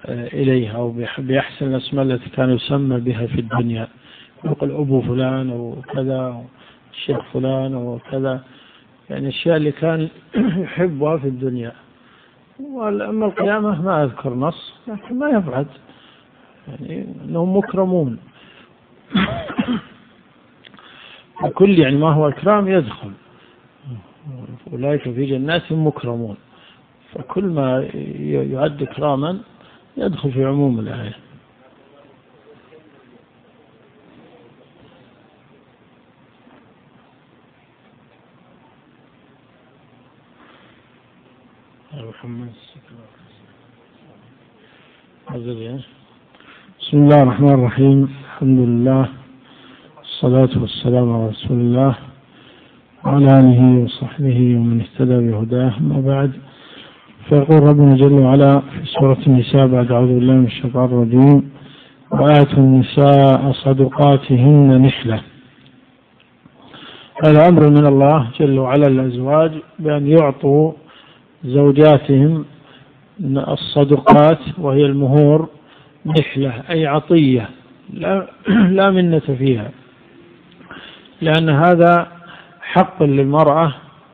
إليها أو بأحسن الأسماء التي كان يسمى بها في الدنيا، يقول أبو فلان أو كذا، الشيخ فلان أو كذا، يعني الأشياء اللي كان يحبها في الدنيا. وأما القيامة ما أذكر نص، لكن ما يبعد يعني أنهم مكرمون. وكل يعني ما هو إكرام يدخل، أولئك في جنات مكرمون، فكل ما يعد إكراما يدخل في عموم الآية. بسم الله الرحمن الرحيم. الحمد لله والصلاة والسلام على رسول الله وعلى آله وصحبه ومن اهتدى بهداه. ما بعد، فيقول ربنا جل وعلا في سورة النساء بعد أعوذ بالله من الشيطان الرجيم: وآتوا النساء صدقاتهن نحلة. هذا أمر من الله جل وعلا الأزواج بأن يعطوا زوجاتهم الصدقات، وهي المهور، نحلة أي عطية لا منة فيها، لأن هذا حق للمرأة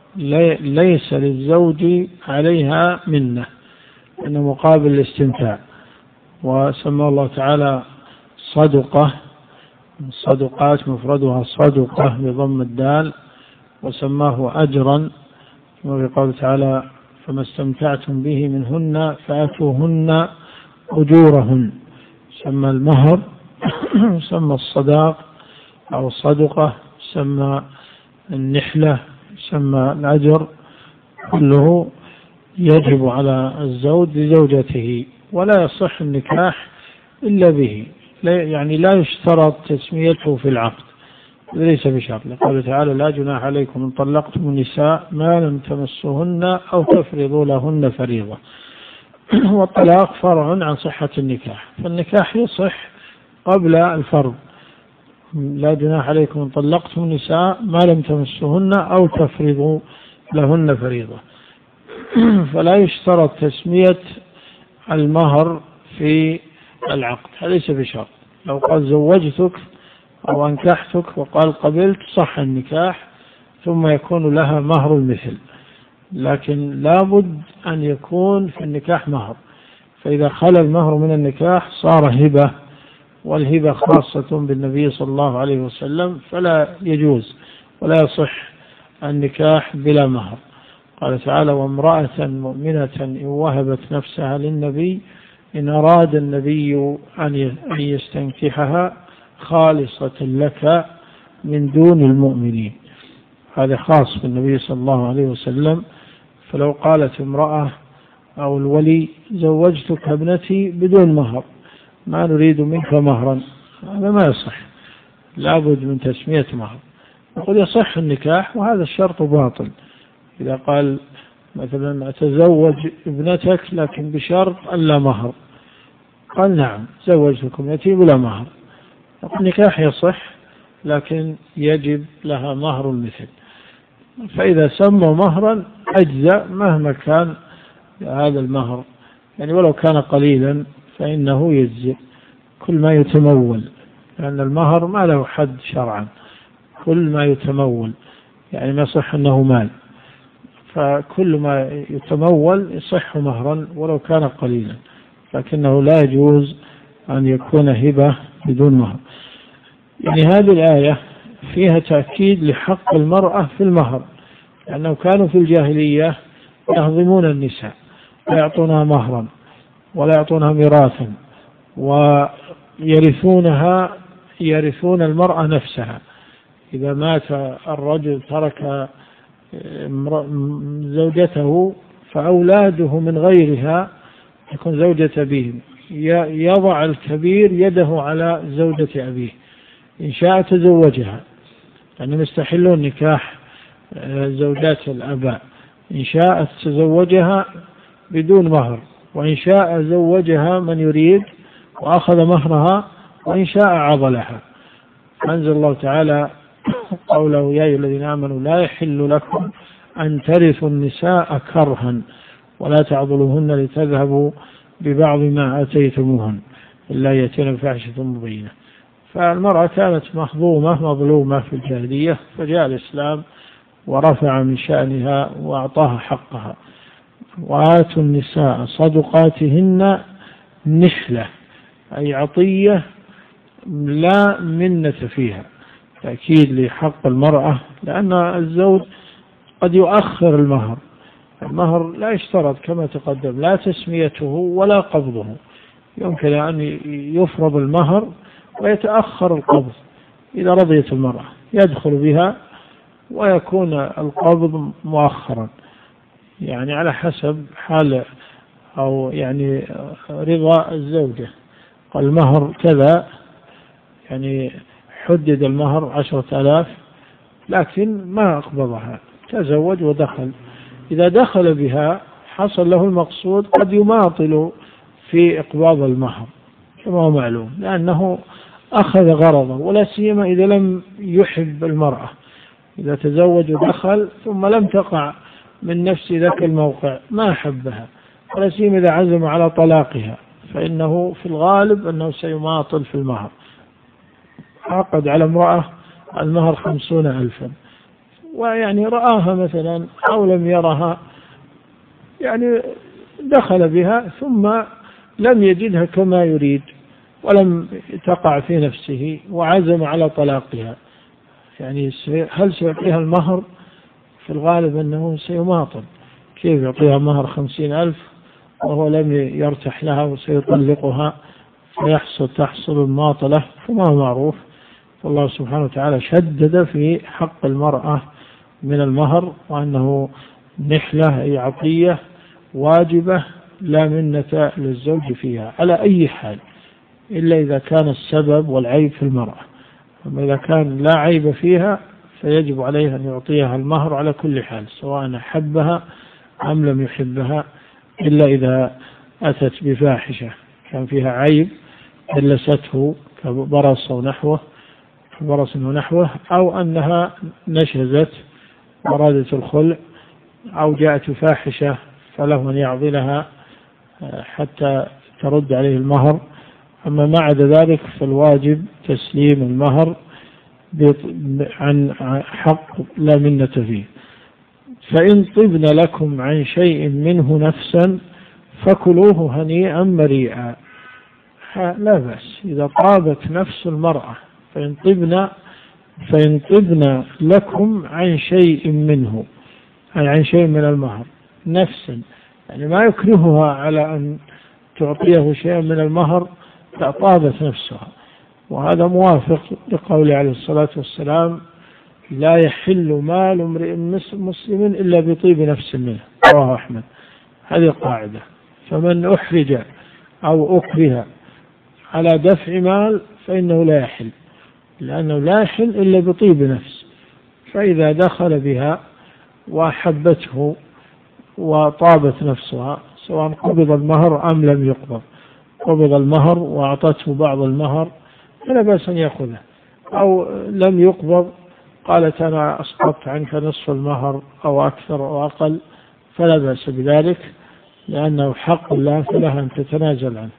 ليس للزوج عليها منة، إنه مقابل الاستمتاع. وسمى الله تعالى صدقة، الصدقات مفردها صدقة بضم الدال، وسماه أجرا، وقال تعالى: فما استمتعتم به منهن فآتوهن أجورهن. سمى المهر، سمى الصداق أو الصدقة، سمى النحلة، سمى الأجر، كله يجب على الزوج لزوجته، ولا يصح النكاح إلا به، يعني لا يشترط تسميته في العقد، ليس بشرط. قال تعالى: لا جناح عليكم إن طلقتم النساء ما لم تمسوهن أو تفرضوا لهن فريضة. والطلاق فرع عن صحة النكاح، فالنكاح يصح قبل الفرض. لا جناح عليكم إن طلقتم النساء ما لم تمسوهن أو تفرضوا لهن فريضة. فلا يشترط تسمية المهر في العقد، هذا ليس بشرط. لو قال زوجتك أو أنكحتك وقال قبلت، صح النكاح، ثم يكون لها مهر المثل، لكن لابد أن يكون في النكاح مهر. فإذا خلى المهر من النكاح صار هبة، والهبة خاصة بالنبي صلى الله عليه وسلم، فلا يجوز ولا يصح النكاح بلا مهر. قال تعالى: وامرأة مؤمنة إن وهبت نفسها للنبي إن أراد النبي أن يستنكحها خالصة لك من دون المؤمنين. هذا خاص بالنبي صلى الله عليه وسلم. فلو قالت امرأة أو الولي: زوجتك ابنتي بدون مهر، ما نريد منك مهرا، هذا ما يصح، لابد من تسمية مهر. يقول يصح النكاح وهذا الشرط باطل. إذا قال مثلا: أتزوج ابنتك لكن بشرط ألا مهر، قال: نعم زوجتك ابنتي بلا مهر، النكاح يصح لكن يجب لها مهر المثل. فإذا سموا مهرا أجزاء مهما كان هذا المهر، يعني ولو كان قليلا فإنه يجزئ، كل ما يتمول، لأن المهر ما له حد شرعا، كل ما يتمول يعني ما يصح أنه مال، فكل ما يتمول يصح مهرا ولو كان قليلا، لكنه لا يجوز أن يكون هبة بدون مهر. يعني هذه الآية فيها تأكيد لحق المرأة في المهر، لأنه كانوا في الجاهلية يهضمون النساء، لا يعطونها مهرا ولا يعطونها ميراثا، ويرثونها، يرثون المرأة نفسها. إذا مات الرجل ترك زوجته، فأولاده من غيرها تكون زوجة أبيه، يضع الكبير يده على زوجة أبيه، إن شاء تزوجها، يعني يستحلون نكاح زوجات الآباء، إن شاء تزوجها بدون مهر، وإن شاء زوجها من يريد وأخذ مهرها، وإن شاء عضلها. أنزل الله تعالى قوله: يا أيها الذين آمنوا لا يحل لكم أن ترثوا النساء كرها ولا تعضلوهن لتذهبوا ببعض ما آتيتموهن إلا يأتين بفاحشة مبينة. فالمرأة كانت مظلومة في الجاهلية، فجاء الإسلام ورفع من شأنها وأعطاها حقها. وآتوا النساء صدقاتهن نحلة، أي عطية لا منة فيها، تأكيد لحق المرأة، لأن الزوج قد يؤخر المهر لا يشترط كما تقدم لا تسميته ولا قبضه، يمكن أن يفرض المهر ويتأخر القبض إذا رضيت المرأة، يدخل بها ويكون القبض مؤخرا، يعني على حسب حال أو يعني رضا الزوجة. قال المهر كذا، يعني حدد المهر 10,000 لكن ما أقبضها، تزوج ودخل، إذا دخل بها حصل له المقصود، قد يماطل في إقباض المهر كما هو معلوم، لأنه أخذ غرضه، ولا سيما إذا لم يحب المرأة، إذا تزوج ودخل ثم لم تقع من نفس ذاك الموقع ما أحبها، ولا سيما إذا عزم على طلاقها، فإنه في الغالب أنه سيماطل في المهر. عقد على امرأة المهر 50,000، ويعني رآها مثلا أو لم يرها، يعني دخل بها ثم لم يجدها كما يريد ولم تقع في نفسه وعزم على طلاقها، يعني هل سيعطيها المهر؟ في الغالب أنه سيماطل، كيف يعطيها مهر 50,000 وهو لم يرتاح لها وسيطلقها، تحصل الماطلة، فما هو معروف. فالله سبحانه وتعالى شدد في حق المرأة من المهر، وأنه نحلة أي عطية واجبة لا منة للزوج فيها على أي حال، إلا إذا كان السبب والعيب في المرأة. أما إذا كان لا عيب فيها فيجب عليه أن يعطيها المهر على كل حال، سواء أحبها أم لم يحبها، إلا إذا أتت بفاحشة كان فيها عيب دلسته كبرص ونحوه، أو أنها نشزت ورادت الخلع، أو جاءت فاحشة فله أن يعضلها حتى ترد عليه المهر. أما ما عدا ذلك فالواجب تسليم المهر عن حق لا منة فيه. فإن طبن لكم عن شيء منه نفسا فكلوه هنيئا مريئا، لا بأس إذا طابت نفس المرأة. فإن طبن لكم عن شيء منه، أي عن شيء من المهر نفسا، يعني ما يكرهها على أن تعطيه شيئا من المهر، طابت نفسها. وهذا موافق لقول عليه الصلاة والسلام: لا يحل مال امرئ مسلم إلا بطيب نفس منه، رواه أحمد. هذه قاعدة، فمن أحرج أو أكره على دفع مال فإنه لا يحل، لأنه لا يحل إلا بطيب نفس. فإذا دخل بها وأحبته وطابت نفسها، سواء قبض المهر أم لم يقبض، قبض المهر وأعطته بعض المهر فلا بأس أن يأخذه، أو لم يقبض قالت أنا أسقطت عنك نصف المهر أو أكثر أو أقل، فلا بأس بذلك، لأنه حق الله فلها أن تتنازل عنه.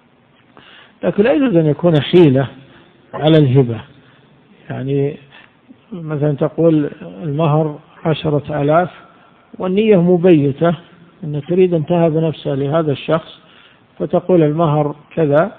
لكن لا يجوز أن يكون حيلة على الهبة، يعني مثلا تقول المهر 10,000 والنية مبيتة أن تريد أن تهب نفسها لهذا الشخص، فتقول المهر كذا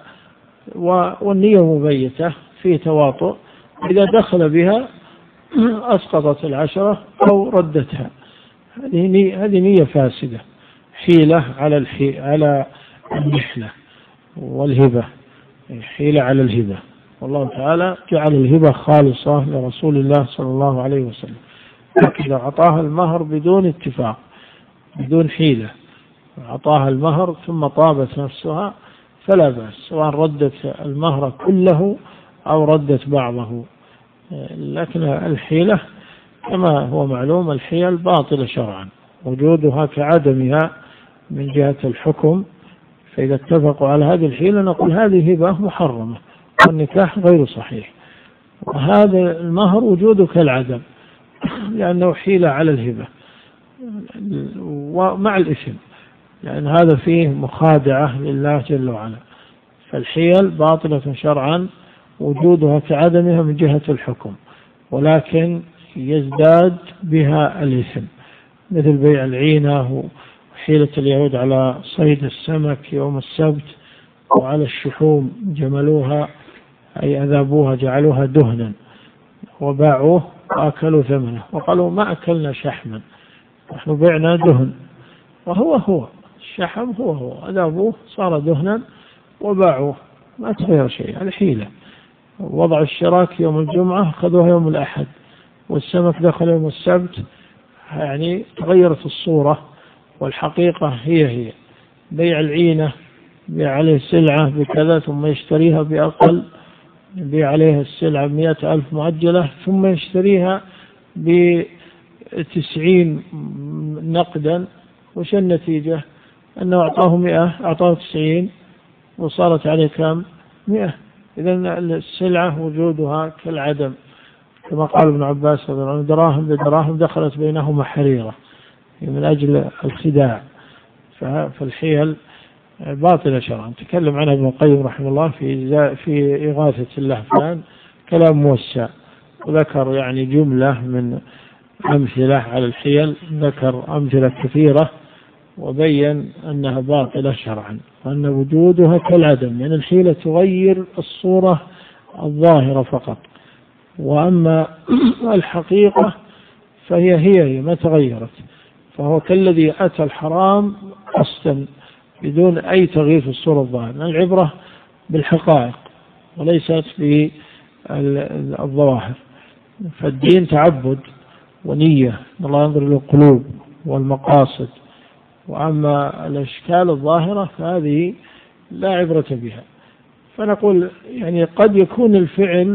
والنية مبيتة في تواطؤ، إذا دخل بها أسقطت 10 أو ردتها، هذه نية فاسدة، حيلة على النحلة والهبة، حيلة على الهبة. والله تعالى جعل الهبة خالصة لرسول الله صلى الله عليه وسلم، إذا أعطاها المهر بدون اتفاق بدون حيلة، أعطاها المهر ثم طابت نفسها فلا بأس، سواء ردت المهر كله أو ردت بعضه. لكن الحيلة كما هو معلوم الحيل باطلة شرعا، وجودها كعدمها من جهة الحكم، فإذا اتفقوا على هذه الحيلة نقول هذه هبة محرمة والنكاح غير صحيح، وهذا المهر وجوده كالعدم لأنه حيلة على الهبة ومع الإثم. لأن هذا فيه مخادعة لله جل وعلا. فالحيل باطلة شرعا وجودها كعدمها من جهة الحكم، ولكن يزداد بها الإثم، مثل بيع العينة وحيلة اليهود على صيد السمك يوم السبت، وعلى الشحوم جملوها أي أذابوها جعلوها دهنا وباعوه وأكلوا ثمنه، وقالوا ما أكلنا شحما نحن بعنا دهن، وهو الشحم هو أذابوه صار دهنا وباعوه، ما تغير شيء. الحيلة وضع الشراك يوم الجمعة أخذوها يوم الأحد، والسمك دخل يوم السبت، يعني تغيرت الصورة والحقيقة هي. بيع العينة بيع عليه سلعة بكذا ثم يشتريها بأقل، يبيع عليها السلعة 100,000 مؤجلة ثم يشتريها ب90 نقدا، وش النتيجة؟ أنه أعطاه 100 أعطاه 90 وصارت عليه كم؟ 100. إذن السلعة وجودها كالعدم، كما قال ابن عباس رضي الله عنه دراهم بدراهم دخلت بينهما حريرة من أجل الخداع. فالحيل باطلة شرعا. تكلم عنها ابن القيم رحمه الله في إغاثة اللهفان كلام موسع، وذكر يعني جملة من أمثلة على الحيل، ذكر أمثلة كثيرة وبين أنها باطلة شرعا، وأن وجودها كالعدم، يعني الحيلة تغير الصورة الظاهرة فقط، وأما الحقيقة فهي ما تغيرت، فهو كالذي أتى الحرام قصدا بدون أي تغيير في الصورة الظاهرة. العبرة بالحقائق وليست بالظواهر، فالدين تعبد ونية، الله ينظر للقلوب والمقاصد، وأما الأشكال الظاهرة فهذه لا عبرة بها. فنقول يعني قد يكون الفعل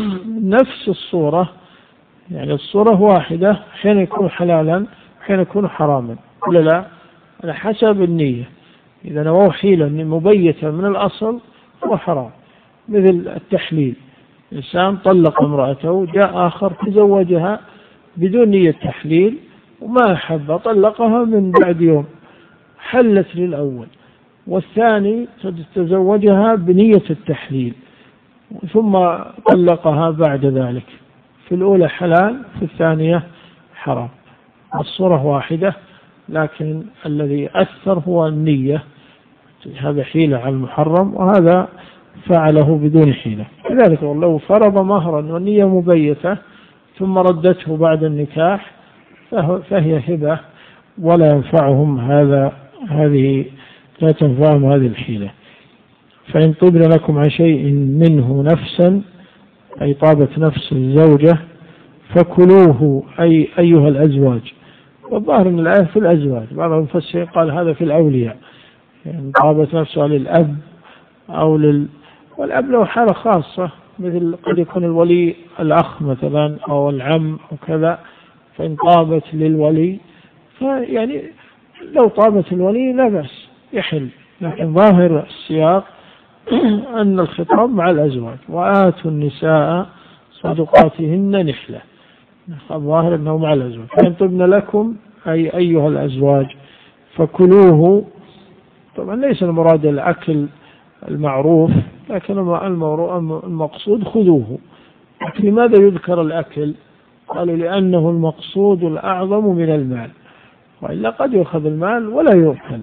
نفس الصورة، يعني الصورة واحدة، حين يكون حلالا حين يكون حراما، ولا لا؟ على حسب النية. إذا نووا حيلة مبيتة من الأصل هو حرام، مثل التحليل، إنسان طلق امرأته جاء آخر تزوجها بدون نية تحليل وما أحب، طلقها من بعد يوم، حلت للأول، والثاني تزوجها بنية التحليل ثم طلقها بعد ذلك، في الأولى حلال في الثانية حرام، الصورة واحدة، لكن الذي أثر هو النية. هذا حيلة على المحرم، وهذا فعله بدون حيلة. كذلك لو فرض مهرا والنية مبيتة ثم ردته بعد النكاح فهي هبة ولا ينفعهم هذه لا تنفعهم هذه الحيلة. فإن طبن لكم عن شيء منه نفسا، أي طابت نفس الزوجة، فكلوه أي أيها الأزواج. والظاهر من الآية في الأزواج، بعض المفسرين قال هذا في الأولياء، يعني طابت نفسها للأب أو والأب له حالة خاصة، مثل قد يكون الولي الأخ مثلا أو العم أو كذا، فإن طابت للولي فيعني لو طابت الولي لا بأس يحل، لكن ظاهر السياق أن الخطاب مع الأزواج، وآتوا النساء صدقاتهن نحلة، الظاهر أنه مع الأزواج. فإن طبن لكم أي أيها الأزواج فكلوه، طبعا ليس المراد الأكل المعروف، لكن المقصود خذوه. لماذا يذكر الأكل؟ قالوا لأنه المقصود الأعظم من المال، وإلا قد يأخذ المال ولا يؤكل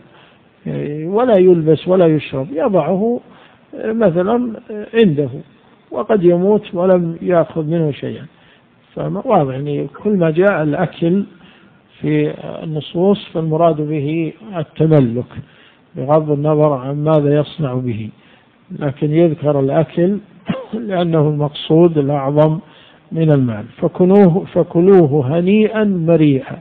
ولا يلبس ولا يشرب، يضعه مثلا عنده وقد يموت ولم يأخذ منه شيئا. فواضح يعني كل ما جاء الأكل في النصوص فالمراد به التملك بغض النظر عن ماذا يصنع به، لكن يذكر الأكل لأنه المقصود الأعظم من المال. فكلوه هنيئا مريئا.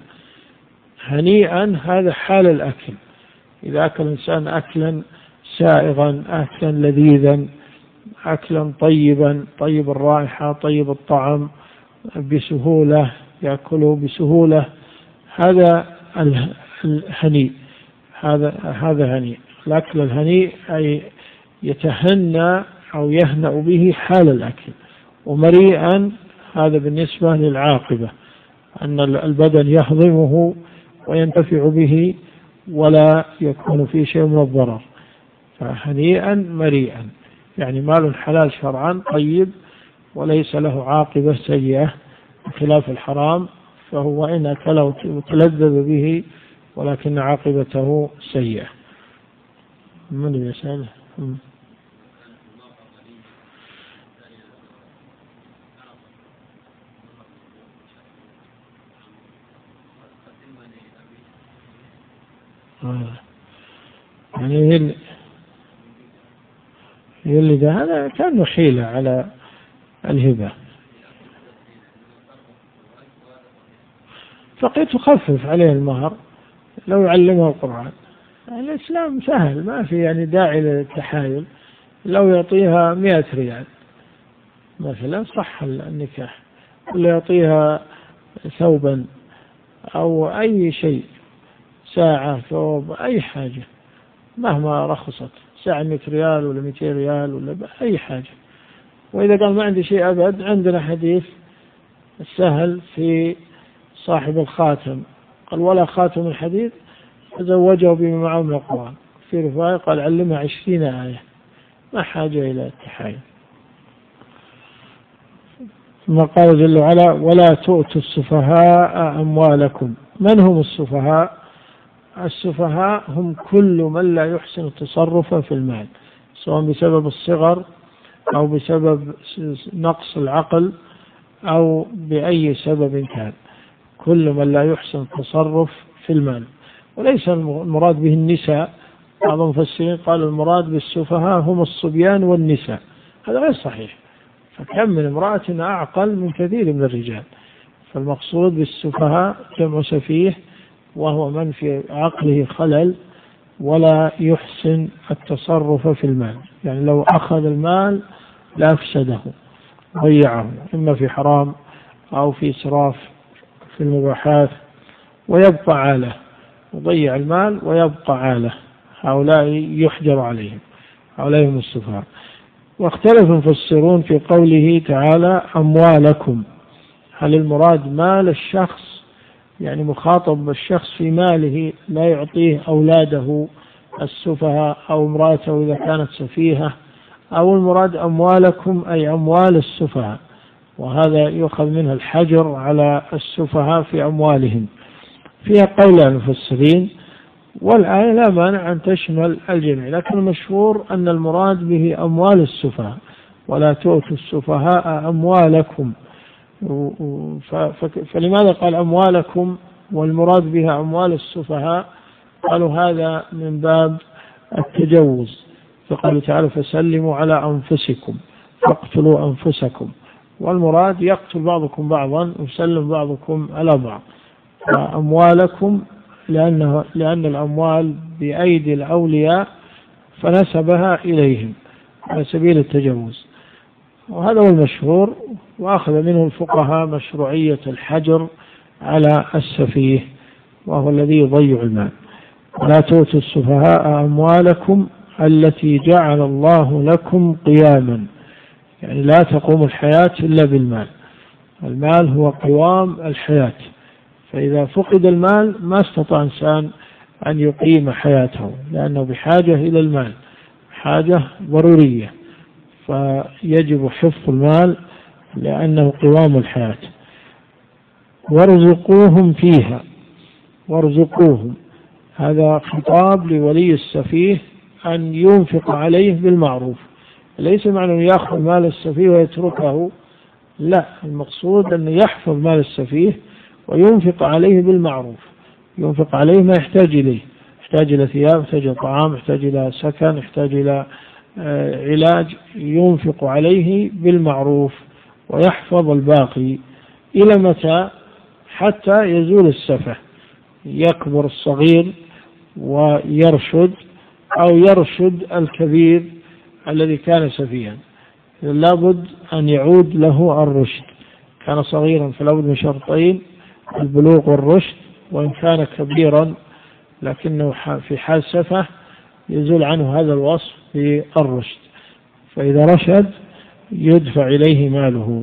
هنيئا هذا حال الأكل، إذا أكل الإنسان أكلا سائغا، أكلا لذيذا، أكلا طيبا طيب الرائحة طيب الطعم بسهولة، يأكله بسهولة، هذا الهنيء، هذا هنيء. الأكل الهنيء أي يتهنى أو يهنأ به حال الأكل. ومريئا هذا بالنسبة للعاقبة، أن البدن يهضمه وينتفع به ولا يكون فيه شيء من الضرر، فهنيئا مريئا، يعني مال حلال شرعا طيب وليس له عاقبة سيئة بخلاف الحرام، فهو إن أكله وتلذذ به ولكن عاقبته سيئة. من يسأل؟ يعني يلد هذا كان حيلة على الهبة، فقيت تخفف عليه المهر لو يعلمه القرآن. الإسلام سهل، ما في يعني داعي للتحايل. لو يعطيها 100 ريال مثلا صح النكاح، ولا يعطيها ثوبا أو أي شيء، ساعة، ثوب، أي حاجة مهما رخصت، ساعة 100 ريال ولا 200 ريال ولا أي حاجة. وإذا قال ما عندي شيء أبد، عندنا حديث السهل في صاحب الخاتم، قال ولا خاتم الحديد، فزوجه بما معه من القرآن. في رواية قال علمها 20 آية، ما حاجة إلى التحايل. ثم قال جل وعلا ولا تؤتوا السفهاء أموالكم. من هم السفهاء؟ السفهاء هم كل من لا يحسن التصرف في المال، سواء بسبب الصغر أو بسبب نقص العقل أو بأي سبب كان، كل من لا يحسن التصرف في المال. وليس المراد به النساء، بعض المفسرين قال المراد بالسفهاء هم الصبيان والنساء، هذا غير صحيح، فكم من امرأة أعقل من كثير من الرجال. فالمقصود بالسفهاء جمع سفيه، وهو من في عقله خلل ولا يحسن التصرف في المال، يعني لو أخذ المال لأفسده ضيعه، إما في حرام أو في إسراف في المباحات، ويبقى عاله، يضيع المال ويبقى عاله. هؤلاء يحجر عليهم، هؤلاء هم السفهاء. واختلف المفسرون في قوله تعالى أموالكم، هل المراد مال الشخص، يعني مخاطب بالشخص في ماله، لا يعطيه أولاده السفهاء أو امرأته إذا كانت سفيهة، أو المراد أموالكم أي أموال السفهاء، وهذا يؤخذ منه الحجر على السفهاء في أموالهم. فيها قول المفسرين، والآية لا مانع أن تشمل الجميع، لكن المشهور أن المراد به أموال السفهاء، ولا تؤتوا السفهاء أموالكم. فلماذا قال أموالكم والمراد بها أموال السفهاء؟ قالوا هذا من باب التجوز، فقال تعالى فسلموا على أنفسكم فاقتلوا أنفسكم، والمراد يقتل بعضكم بعضا ويسلم بعضكم على بعض. فأموالكم لأن الأموال بأيدي الأولياء فنسبها إليهم على سبيل التجوز، وهذا هو المشهور. وأخذ منه الفقهاء مشروعية الحجر على السفيه وهو الذي يضيع المال. لا تؤتوا السفهاء أموالكم التي جعل الله لكم قياما، يعني لا تقوم الحياة إلا بالمال، المال هو قوام الحياة، فإذا فقد المال ما استطاع إنسان أن يقيم حياته، لأنه بحاجة إلى المال، حاجة ضرورية، فيجب حفظ المال لأنه قوام الحياة. وارزقوهم فيها، وارزقوهم هذا خطاب لولي السفيه أن ينفق عليه بالمعروف، ليس معنى أن يأخذ مال السفيه ويتركه، لا، المقصود أن يحفظ مال السفيه وينفق عليه بالمعروف، ينفق عليه ما يحتاج إليه، يحتاج إلى ثياب، يحتاج إلى طعام، يحتاج إلى سكن، يحتاج إلى علاج، ينفق عليه بالمعروف ويحفظ الباقي. إلى متى؟ حتى يزول السفه، يكبر الصغير ويرشد، أو يرشد الكبير الذي كان سفيها، لابد أن يعود له الرشد. كان صغيرا فلابد من شرطين، البلوغ والرشد، وإن كان كبيرا لكنه في حال سفه يزول عنه هذا الوصف في الرشد، فإذا رشد يدفع إليه ماله.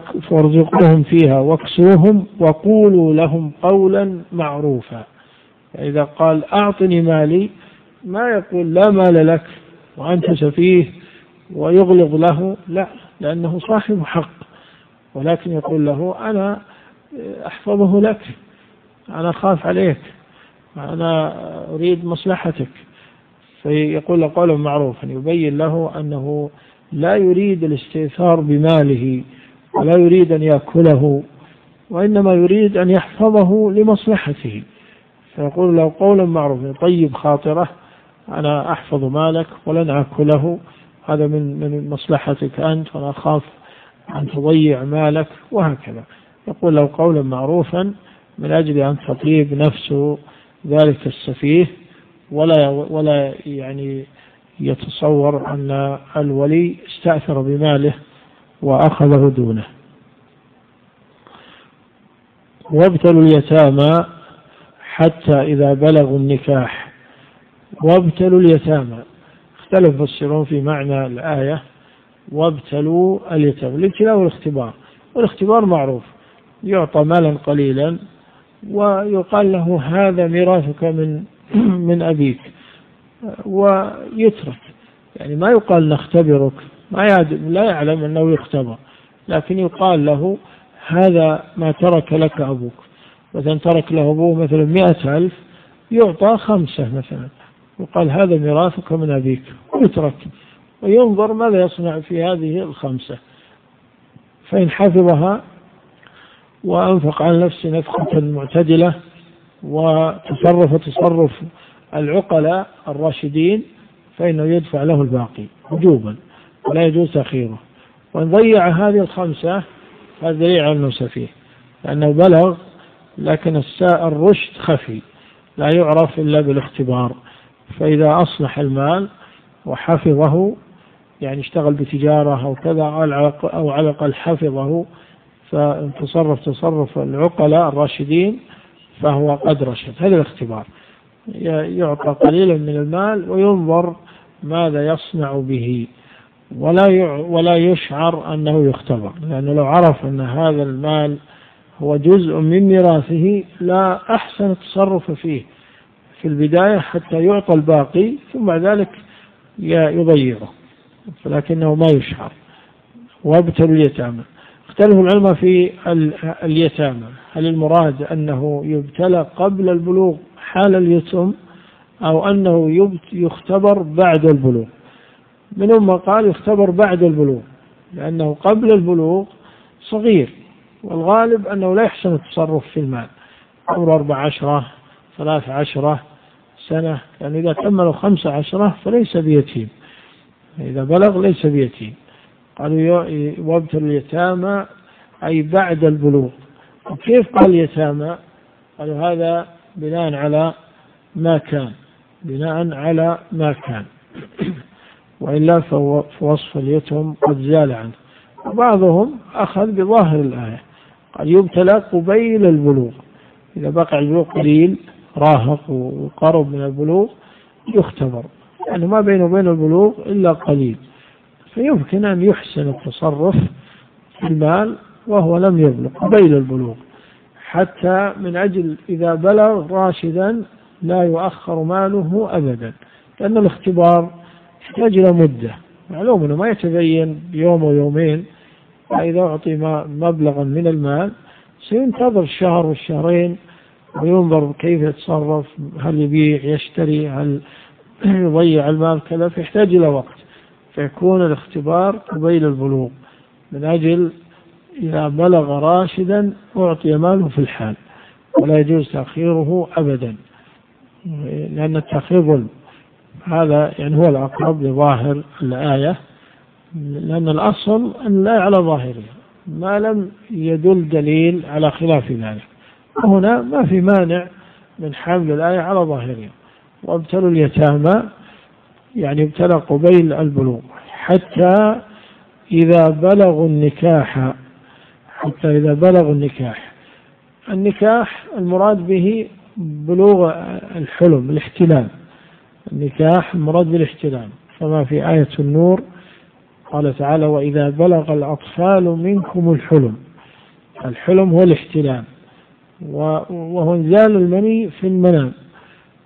وارزقوهم فيها واكسوهم وقولوا لهم قولا معروفا، إذا قال أعطني مالي ما يقول لا مال لك وأنت سفيه ويغلظ له، لا، لأنه صاحب حق، ولكن يقول له أنا أحفظه لك، أنا أخاف عليك، أنا أريد مصلحتك. فيقول له قولا معروفا يبين له أنه لا يريد الاستئثار بماله ولا يريد أن يأكله، وإنما يريد أن يحفظه لمصلحته. فيقول له قولا معروفا طيب خاطره، أنا أحفظ مالك ولن أكله، هذا من مصلحتك أنت، وأنا أخاف أن تضيع مالك، وهكذا. يقول له قولا معروفا من أجل أن تطيب نفسه ذلك السفيه، ولا يعني يتصور أن الولي استأثر بماله وأخذه دونه. وابتلوا اليتامى حتى إذا بلغوا النكاح. وابتلوا اليتامى، اختلف المفسرون في معنى الآية وابتلوا اليتامى. الابتلاء والاختبار، والاختبار معروف، يعطى مالا قليلا ويقال له هذا ميراثك من أبيك ويترك، يعني ما يقال نختبرك، لا يعلم أنه يختبر، لكن يقال له هذا ما ترك لك أبوك. مثلا ترك له أبوه مثلا 100,000، يعطى 5 مثلا، يقال هذا ميراثك من أبيك، ويترك وينظر ماذا يصنع في هذه 5. فإن حفظها وأنفق على نفسه نفقة معتدلة تصرف العقلاء الراشدين فإنه يدفع له الباقي وجوبا ولا يجوز تأخيره. وإن ضيع هذه 5 هذا دليل على أنه سفيه، لأنه بلغ لكن الرشد خفي لا يعرف إلا بالاختبار. فإذا أصلح المال وحفظه، يعني اشتغل بتجارة أو كذا، أو على الأقل حفظه، تصرف العقلاء الراشدين، فهو قد رشد. هذا الاختبار، يعطى قليلا من المال وينظر ماذا يصنع به، ولا يشعر أنه يختبر، لأنه لو عرف أن هذا المال هو جزء من ميراثه لا أحسن التصرف فيه في البداية حتى يعطى الباقي، ثم بعد ذلك يضيعه، لكنه ما يشعر. وابتلوا اليتامى. اختلف العلماء في اليتامى، هل المراد أنه يبتلى قبل البلوغ حال اليتم، أو أنه يختبر بعد البلوغ؟ منهم من قال يختبر بعد البلوغ، لأنه قبل البلوغ صغير، والغالب أنه لا يحسن التصرف في المال، عمره 14 13 سنة، يعني إذا كملوا 15 فليس بيتيم، إذا بلغ ليس بيتيم. قالوا وابتلوا اليتامى أي بعد البلوغ. كيف قال اليتامى؟ قالوا هذا بناء على ما كان وإلا فوصف اليتم قد زال عنه. وبعضهم أخذ بظاهر الآية، قال يبتلى قبيل البلوغ، إذا بقى البلوغ قليل راهق وقرب من البلوغ يختبر، يعني ما بينه وبين البلوغ إلا قليل، فيمكن أن يحسن التصرف في المال وهو لم يبلغ قبيل البلوغ، حتى من أجل إذا بلغ راشدا لا يؤخر ماله أبدا، لأن الاختبار يحتاج إلى مدة، معلوم أنه ما يتبين يوم ويومين. فإذا أعطي مبلغا من المال سينتظر شهر والشهرين وينظر كيف يتصرف، هل يبيع يشتري، هل يضيع المال كذا، فيحتاج إلى وقت، فيكون الاختبار قبيل البلوغ من أجل إذا بلغ راشدا أعطي ماله في الحال، ولا يجوز تأخيره أبدا، لأن التأخير ظلم. هذا يعني هو الأقرب لظاهر الآية، لأن الأصل أن لا على ظاهرها ما لم يدل دليل على خلاف ذلك، وهنا ما في مانع من حمل الآية على ظاهرها. وابتلوا اليتامى يعني ابتلى قبيل البلوغ حتى إذا بلغوا النكاح. النكاح المراد به بلوغ الحلم، الاحتلام. النكاح المراد بالاحتلام، كما في آية النور قال تعالى وإذا بلغ الأطفال منكم الحلم هو الاحتلام، وهو انزال المني في المنام،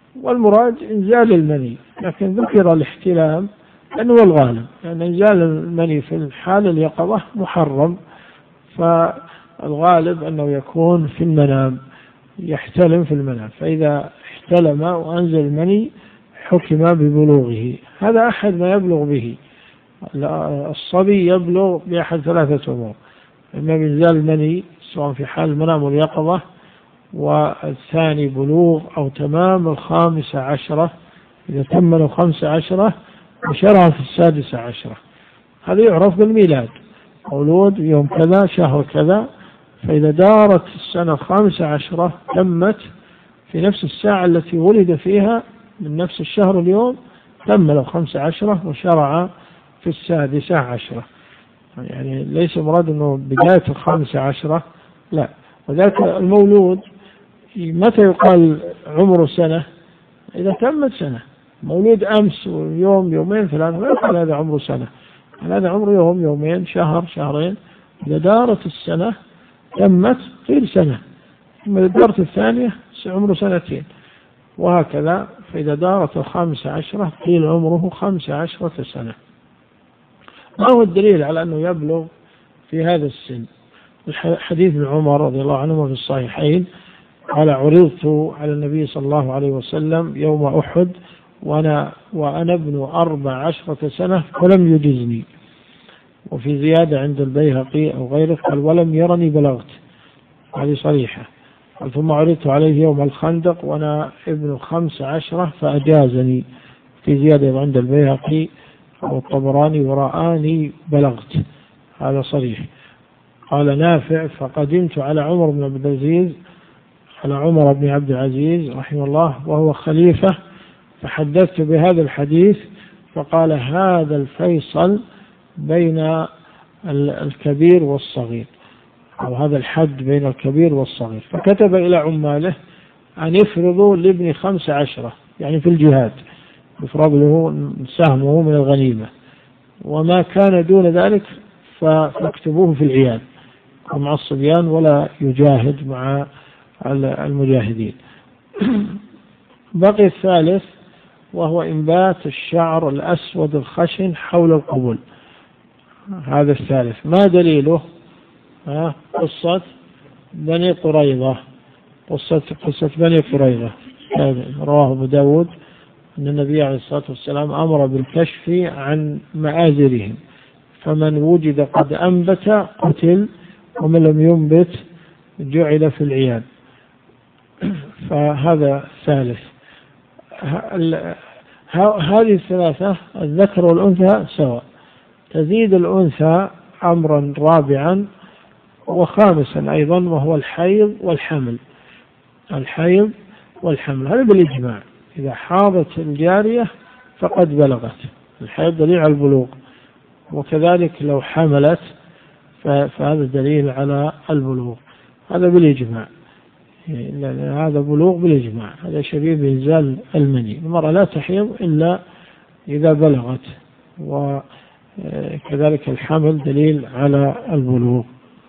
والمراد إنزال المني، لكن ذكر الاحتلام لأنه هو الغالب، لأن إنزال المني في الحال اليقظة محرم، فالغالب أنه يكون في المنام، يحتلم في المنام، فإذا احتلم وأنزل المني حكم ببلوغه. هذا أحد ما يبلغ به. الصبي يبلغ بأحد ثلاثة أمور: إما بإنزال المني سواء في حال المنام واليقظة، والثاني بلوغ أو تمام 15، إذا تم 15 وشرع في 16، هذا يعرف بالميلاد، مولود يوم كذا شهر كذا، فإذا دارت السنة 15 تمت في نفس الساعة التي ولد فيها من نفس الشهر اليوم، تم له 15 وشرع في 16، يعني ليس مراد أنه بداية 15، لا. وذاك المولود متى يقال عمره سنة؟ إذا تمت سنة. مولود أمس ويوم يومين ثلاثة لا يقال هذا عمره سنة، هذا عمره يوم يومين شهر شهرين. إذا دارت السنة تمت قيل سنة، ثم إذا دارت الثانية عمره سنتين، وهكذا. فإذا دارت 15 قيل عمره 15 سنة. ما هو الدليل على أنه يبلغ في هذا السن؟ حديث ابن عمر رضي الله عنهما في الصحيحين قال: عرضت على النبي صلى الله عليه وسلم يوم أحد وأنا ابن 14 سنة ولم يجزني. وفي زيادة عند البيهقي أو غيره قال: ولم يرني بلغت. هذه صريحة. ثم عرضت عليه يوم الخندق وأنا ابن 15 فأجازني. في زيادة عند البيهقي والطبراني: ورآني بلغت. هذا صريح. قال نافع: فقدمت على عمر بن عبد العزيز رحمه الله وهو خليفة، فحدثت بهذا الحديث، فقال: هذا الفيصل بين الكبير والصغير، أو هذا الحد بين الكبير والصغير. فكتب إلى عماله أن يفرضوا لابن 15، يعني في الجهاد يفرض له سهمه من الغنيمة، وما كان دون ذلك فاكتبوه في العيال مع الصبيان ولا يجاهد مع المجاهدين. بقي الثالث وهو إنبات الشعر الأسود الخشن حول القبول. هذا الثالث. ما دليله؟ قصة بني قريظة. قصة بني قريظة رواه أبو داود أن النبي عليه الصلاة والسلام أمر بالكشف عن مآزرهم، فمن وجد قد أنبت قتل، ومن لم ينبت جعل في العياد. فهذا ثالث. هذه الثلاثة الذكر والأنثى سواء. تزيد الأنثى أمرا رابعا وخامسا أيضا، وهو الحيض والحمل. الحيض والحمل هذا بالإجماع، إذا حاضت الجارية فقد بلغت. الحيض دليل على البلوغ، وكذلك لو حملت فهذا دليل على البلوغ، هذا بالإجماع. هذا بلوغ بالإجماع، هذا شبيه بإنزال المني. المرأة لا تحيض إلا إذا بلغت، وكذلك الحمل دليل على البلوغ.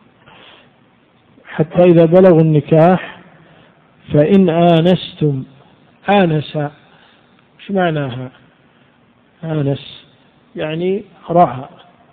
حتى إذا بلغوا النكاح فإن آنستم. آنس ايش معناها؟ آنس يعني رأى،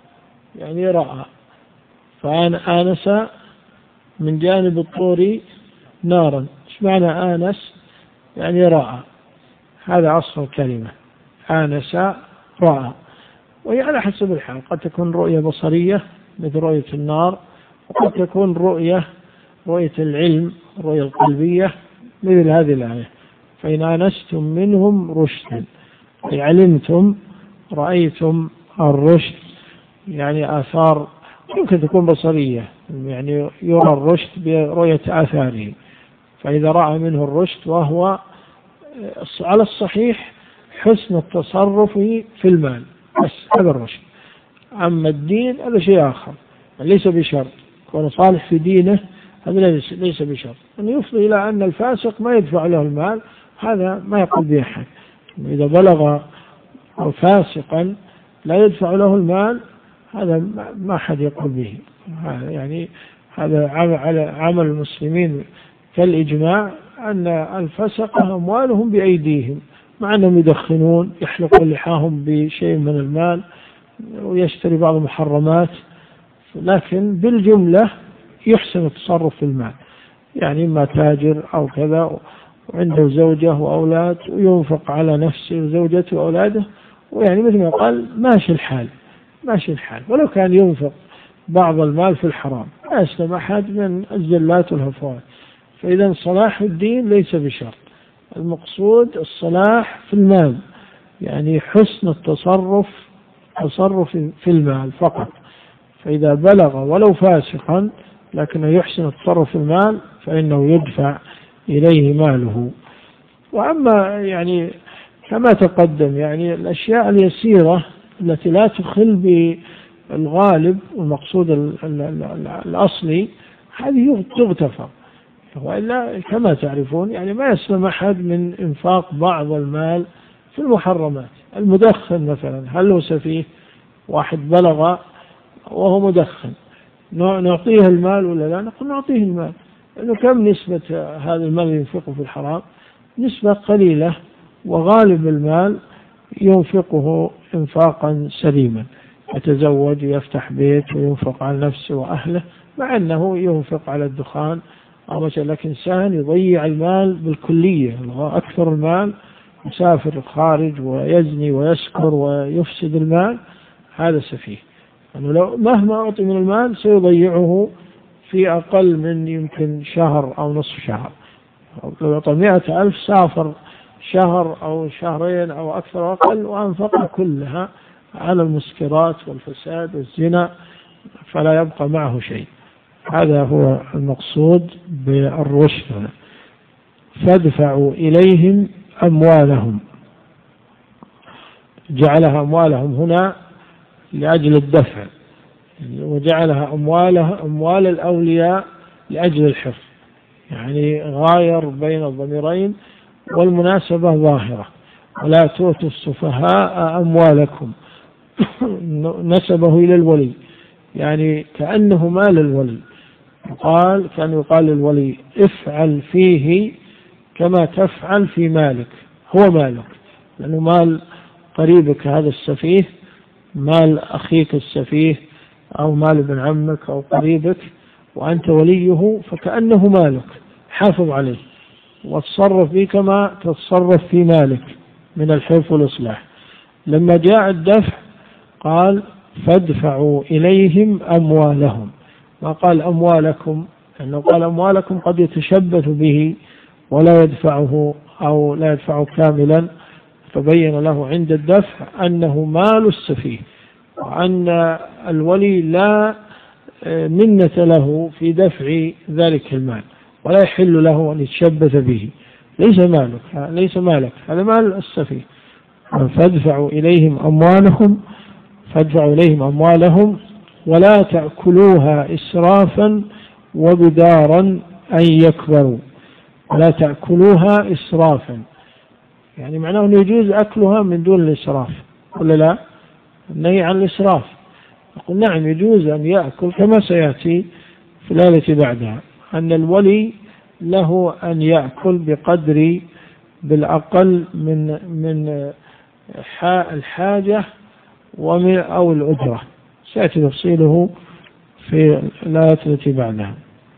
فأن آنس من جانب الطور نارا. ايش معنى آنس؟ يعني رأى. هذا أصل الكلمة، آنس رأى. وهي على حسب الحال، قد تكون رؤية بصرية مثل رؤية النار، وقد تكون رؤية العلم، رؤية القلبية مثل هذه الآية: فإن آنستم منهم رشدا، علمتم رأيتم الرشد، يعني آثار يمكن تكون بصرية، يعني يرى الرشد برؤية آثاره. فإذا رأى منه الرشد، وهو على الصحيح حسن التصرف في المال، بس هذا الرشد. أما الدين هذا شيء آخر، ليس بشرط كون صالح في دينه، هذا ليس بشرط. أن يفضي إلى أن الفاسق ما يدفع له المال، هذا ما يقول به أحد. إذا بلغ فاسقا لا يدفع له المال، هذا ما أحد يقول به. يعني هذا عمل المسلمين كالإجماع أن الفسقة أموالهم بأيديهم، مع أنهم يدخنون، يحلقون لحاهم بشيء من المال ويشتري بعض المحرمات، لكن بالجملة يحسن التصرف في المال، يعني إما تاجر أو كذا وعنده زوجة وأولاد وينفق على نفسه وزوجته وأولاده، ويعني مثل ما قال ماشي الحال، ماشي الحال، ولو كان ينفق بعض المال في الحرام لا يسلم أحد من الزلات والهفوات. فإذا صلاح الدين ليس بشرط، المقصود الصلاح في المال، يعني حسن التصرف في المال فقط. فإذا بلغ ولو فاسقا لكنه يحسن التصرف في المال فإنه يدفع إليه ماله. وأما يعني كما تقدم يعني الأشياء اليسيرة التي لا تخل بالغالب والمقصود الأصلي هذه تغتفر، وإلا كما تعرفون يعني ما يسلم أحد من إنفاق بعض المال في المحرمات. المدخن مثلا هل هو سفيه؟ واحد بلغ وهو مدخن نعطيه المال ولا لا؟ نقول نعطيه المال، لأنه كم نسبة هذا المال ينفقه في الحرام؟ نسبة قليلة، وغالب المال ينفقه إنفاقا سليما، يتزوج ويفتح بيت وينفق على نفسه وأهله، مع أنه ينفق على الدخان أو مثلا. لكن إنسان يضيع المال بالكلية، أكثر المال، يسافر الخارج ويزني ويسكر ويفسد المال، هذا سفيه. يعني لو مهما أعطي من المال سيضيعه في أقل من يمكن شهر أو نصف شهر. لو أعطى 100,000 سافر شهر أو شهرين أو أكثر أو أقل وأنفق كلها على المسكرات والفساد والزنا، فلا يبقى معه شيء. هذا هو المقصود بالرشد. فادفعوا إليهم أموالهم، جعلها أموالهم هنا لأجل الدفع، وجعلها أموال الأولياء لأجل الحفظ، يعني غاير بين الضميرين والمناسبة ظاهرة. ولا تؤتوا السفهاء أموالكم نسبه إلى الولي، يعني كأنه مال الولي، كان يقال للولي افعل فيه كما تفعل في مالك، هو مالك، لأنه مال قريبك هذا السفيه، مال أخيك السفيه أو مال ابن عمك أو قريبك، وأنت وليه، فكأنه مالك، حافظ عليه وتصرف به كما تتصرف في مالك من الحفظ والإصلاح. لما جاء الدفع قال فادفعوا إليهم أموالهم، ما قال أموالكم، لأنه قال أموالكم قد يتشبث به ولا يدفعه أو لا يدفعه كاملا، فبين له عند الدفع أنه مال السفيه، وأن الولي لا منة له في دفع ذلك المال، ولا يحل له أن يتشبث به، ليس مالك، هذا مال السفيه. فادفعوا إليهم أموالهم ولا تأكلوها إسرافا وبدارا أن يكبروا. ولا تأكلوها إسرافا، يعني معناه أنه يجوز أكلها من دون الإسراف ولا لا؟ النهي عن الإسراف، يقول نعم يجوز أن يأكل، كما سيأتي في الآية بعدها أن الولي له أن يأكل بقدر بالأقل من الحاجة أو الأجرة، سيأتي تفصيله في الآية التي بعدها.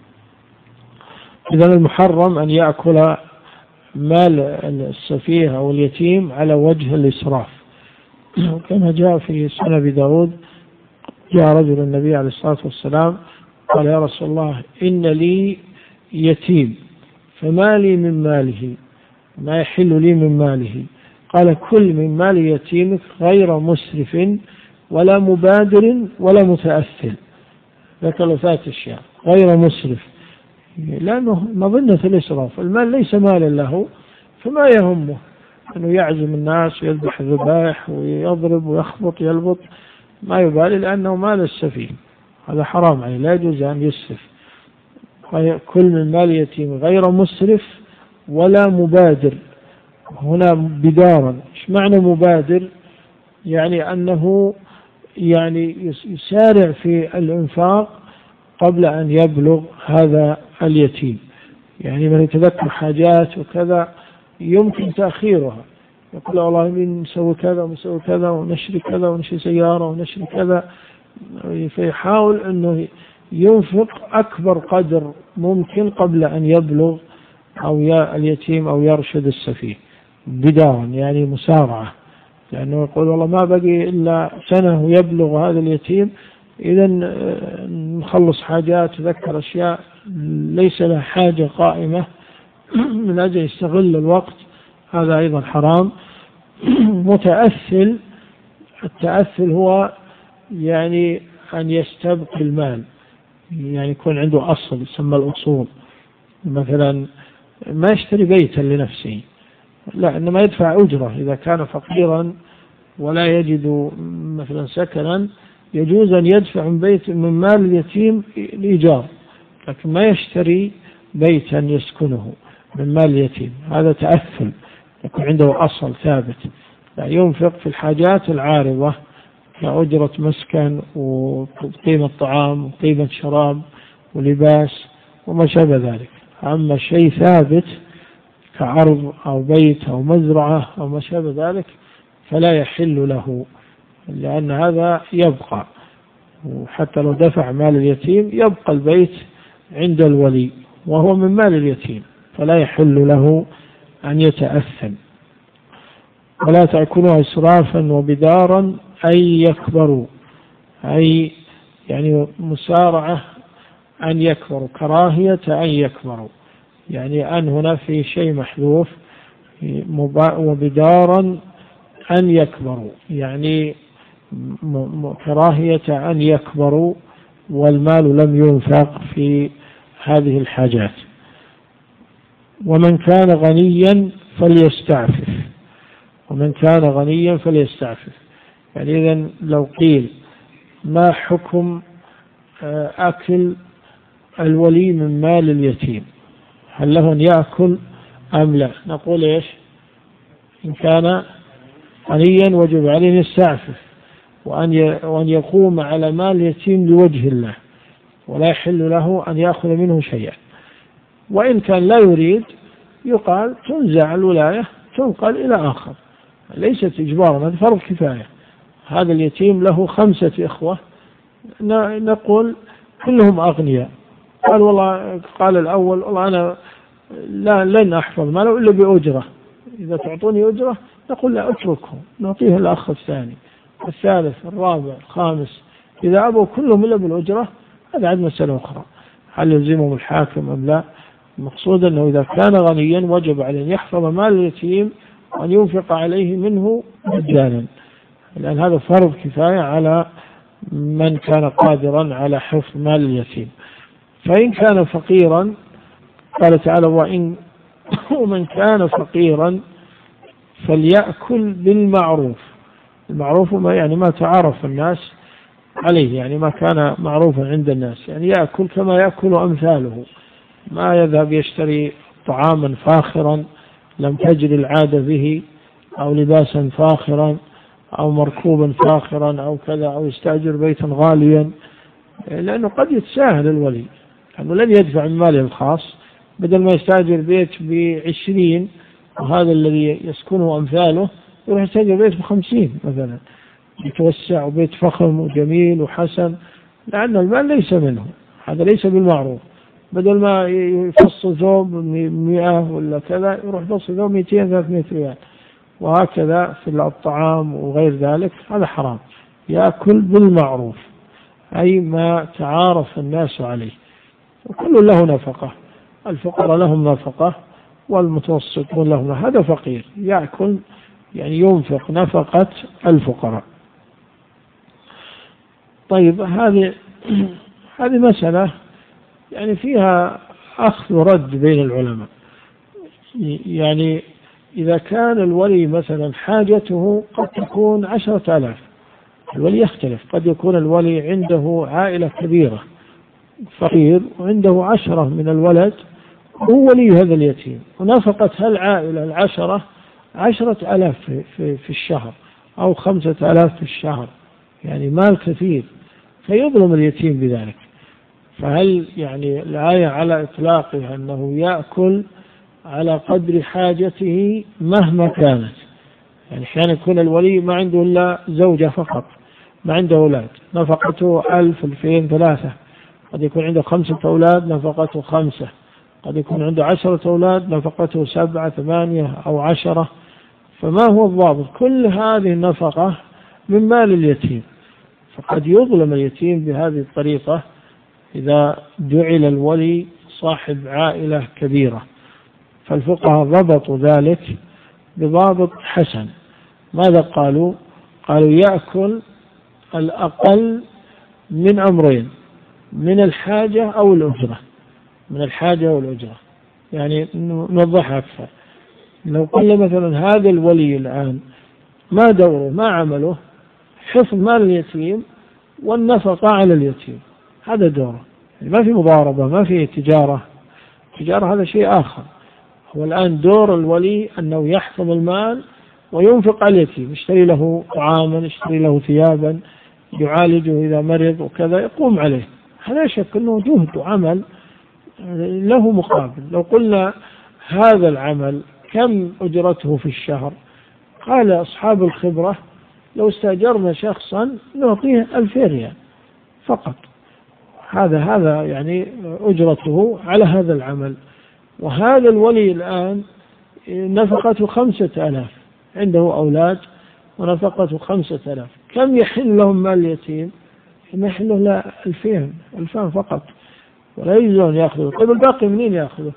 إذن المحرم أن يأكل مال السفيه أو اليتيم على وجه الإسراف، كما جاء في سنن أبي داود، جاء رجل النبي عليه الصلاة والسلام قال يا رسول الله إن لي يتيم فما لي من ماله، ما يحل لي من ماله؟ قال كل من مال يتيمك غير مسرف ولا مبادر ولا متأثل. ذكر ثلاث أشياء، غير مسرف لأنه مظنة الإسراف، المال ليس مالا له، فما يهمه أنه يعزم الناس ويذبح الذبائح ويضرب ويخبط يلبط، ما يبالي لأنه مال السفيه، هذا حرام عليه، لا يجوز أن يسرف. كل من مال يتيم غير مسرف ولا مبادر، هنا بدارا. إيش معنى مبادر؟ يعني أنه يعني يسارع في الإنفاق قبل أن يبلغ هذا اليتيم، يعني من يتذكر حاجات وكذا يمكن تأخيرها، يقول والله نسوي كذا ونسوي كذا ونشري كذا ونشري سيارة ونشري كذا، فيحاول أنه ينفق أكبر قدر ممكن قبل أن يبلغ أو اليتيم أو يرشد السفيه بدارا، يعني مسارعة، لأنه يقول والله ما بقي إلا سنة ويبلغ هذا اليتيم، إذا نخلص حاجات وذكر أشياء ليس لها حاجة قائمة من أجل يستغل الوقت، هذا أيضا حرام. التأثل هو يعني أن يستبقي المال، يعني يكون عنده أصل يسمى الأصول، مثلا ما يشتري بيتا لنفسه، لا، إنما يدفع أجرة إذا كان فقيرا ولا يجد مثلا سكنا، يجوز أن يدفع من مال اليتيم الإيجار، لكن ما يشتري بيتا يسكنه من مال اليتيم، هذا تأثل، يكون عنده أصل ثابت. لا، ينفق في الحاجات العارضة كأجرة مسكن وقيمة طعام وقيمة شراب ولباس وما شابه ذلك. أما شيء ثابت كعرض أو بيت أو مزرعة أو ما شابه ذلك فلا يحل له، لأن هذا يبقى، وحتى لو دفع مال اليتيم يبقى البيت عند الولي وهو من مال اليتيم، فلا يحل له أن يتأثم. ولا تأكلوا إسرافا وبدارا أي يكبروا، أي يعني مسارعة أن يكبروا، كراهية أن يكبروا، يعني أن هنا في شيء محذوف، وبدارا أن يكبروا، يعني كراهية أن يكبروا والمال لم ينفق في هذه الحاجات. ومن كان غنيا فليستعفف، ومن كان غنيا فليستعفف، يعني إذن لو قيل ما حكم أكل الولي من مال اليتيم، هل له أن يأكل أم لا؟ نقول إيش؟ إن كان غنيا وجب عليه أن يستعفف وأن يقوم على مال اليتيم لوجه الله، ولا يحل له أن يأخذ منه شيئا. وإن كان لا يريد يقال تنزع الولاية تنقل إلى آخر، ليست إجبارا، هذا فرض كفاية. هذا اليتيم له 5 إخوة، نقول كلهم أغنياء، قال الأول والله أنا لن أحفظ ماله إلا بأجرة، إذا تعطوني أجرة نقول لا أتركه، نعطيه الأخ الثاني الثالث الرابع الخامس، إذا أبوا كلهم إلا بالأجرة هذا عاد مسألة أخرى، هل يلزمهم الحاكم أم لا؟ المقصود أنه إذا كان غنيا وجب عليه أن يحفظ مال اليتيم وأن ينفق عليه منه مجانا، لأن هذا فرض كفاية على من كان قادرا على حفظ مال اليتيم. فإن كان فقيرا قال تعالى ومن كان فقيرا فليأكل بالمعروف. المعروف يعني ما تعارف الناس عليه، يعني ما كان معروفا عند الناس، يعني يأكل كما يأكل أمثاله، ما يذهب يشتري طعاما فاخرا لم تجري العادة به، أو لباسا فاخرا أو مركوبا فاخرا أو كذا، أو يستأجر بيتا غاليا، لأنه قد يتساهل الولي، لأنه لن يدفع من ماله الخاص، بدل ما يستأجر بيت ب20 وهذا الذي يسكنه أمثاله يروح يستأجر بيت ب50 مثلا، يتوسع وبيت فخم وجميل وحسن، لأن المال ليس منه، هذا ليس بالمعروف. بدل ما يفصل ثوب 100 ولا كذا يروح يفصل ثوب 200-300 ريال، وهكذا في الطعام وغير ذلك، هذا حرام. يأكل بالمعروف أي ما تعارف الناس عليه، وكل له نفقة، الفقراء لهم نفقة والمتوسطون لهم، هذا فقير يأكل يعني ينفق نفقة الفقراء. طيب هذه مسألة يعني فيها أخذ ورد بين العلماء، يعني إذا كان الولي مثلا حاجته قد تكون 10,000، الولي يختلف، قد يكون الولي عنده عائلة كبيرة فقير وعنده 10 من الولد، هو ولي هذا اليتيم، ونفقت هالعائلة 10,000 في الشهر أو 5,000 في الشهر، يعني مال كثير، فيظلم اليتيم بذلك. فهل يعني الآية على إطلاقها أنه يأكل على قدر حاجته مهما كانت؟ يعني أحيانا يكون الولي ما عنده إلا زوجة فقط، ما عنده أولاد، نفقته 1000 2000 3، قد يكون عنده 5 أولاد نفقته 5، قد يكون عنده 10 أولاد نفقته 7 8 أو 10. فما هو الضابط؟ كل هذه النفقة من مال اليتيم، فقد يظلم اليتيم بهذه الطريقة إذا جعل الولي صاحب عائلة كبيرة. فالفقهاء ضبطوا ذلك بضابط حسن. ماذا قالوا؟ قالوا يأكل الأقل من أمرين، من الحاجة أو الأجرة. من الحاجة والأجرة يعني نوضحها أكثر. لو قلنا مثلا هذا الولي الآن ما دوره ما عمله حفظ مال اليتيم والنفقة على اليتيم، هذا دوره، يعني ما في مضاربة، ما في تجارة هذا شيء آخر. هو الآن دور الولي أنه يحفظ المال وينفق على اليتيم، يشتري له طعاما، يشتري له ثيابا، يعالجه إذا مرض وكذا، يقوم عليه. هذا شك أنه جهد وعمل له مقابل. لو قلنا هذا العمل كم أجرته في الشهر؟ قال أصحاب الخبرة لو استأجرنا شخصا نعطيه 2000 ريال فقط، هذا يعني أجرته على هذا العمل. وهذا الولي الآن نفقته 5000، عنده أولاد ونفقته 5000، كم يحل لهم مال اليتيم؟ ما يحل له 2000 فقط، ولا يجوز يأخذه. طيب الباقي منين يأخذه؟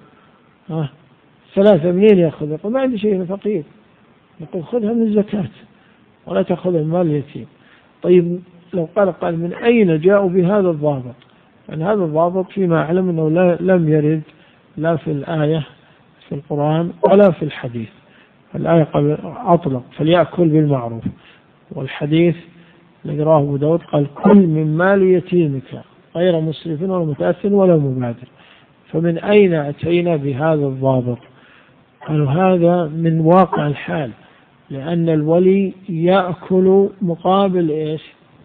3 منين يأخذه؟ ما عندي شيء، فقير. يقول خذها من الزكاة ولا تأخذها من مال اليتيم. طيب لو قال من أين جاءوا بهذا الضابط؟ يعني هذا الضابط فيما أعلم أنه لم يرد لا في الآية في القرآن ولا في الحديث. الآية أطلق فليأكل بالمعروف، والحديث الذي رواه أبو داود قال كل من مال يتيمك غير مسرف ولا متأثر ولا مبادر. فمن أين أتينا بهذا الضابط؟ قالوا هذا من واقع الحال، لأن الولي يأكل مقابل إيش؟